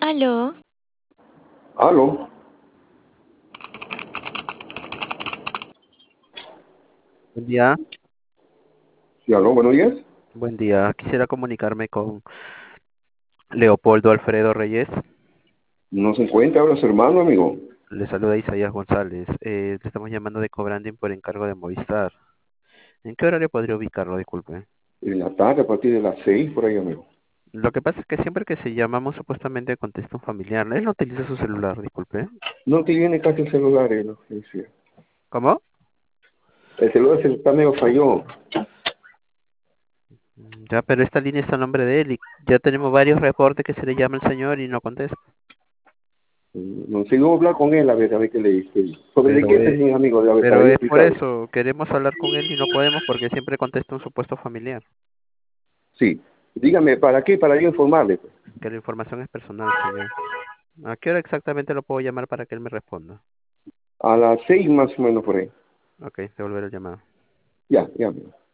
Aló, Aló, Buen día, sí, aló, buenos días. buen día. Quisiera comunicarme con Leopoldo Alfredo Reyes. No se encuentra ahora su hermano, amigo. Le saluda Isaías González. Le estamos llamando de Cobranding por encargo de Movistar. ¿En qué horario podría ubicarlo? Disculpe. En la tarde, a partir de las 6, por ahí, amigo. Lo que pasa es que siempre que se llamamos supuestamente contesta un familiar. Él no utiliza su celular, disculpe. No tiene casi el celular, ¿no? Sí, sí. ¿Cómo? El celular se le está medio falló. Ya, pero esta línea está a nombre de él y ya tenemos varios reportes que se le llama el señor y no contesta. No sé, yo voy a hablar con él a ver qué le dice. ¿Sobre de Pero, qué tenía, amigo? A ver, para pero yo es por explicarle. eso, queremos hablar con él y no podemos porque siempre contesta un supuesto familiar. Sí. Dígame, ¿para qué? Para yo informarle, pues. Que la información es personal, señor. ¿A qué hora exactamente lo puedo llamar para que él me responda? A las 6 más o menos por ahí. Ok, devolver el llamado. Ya, ya, amigo.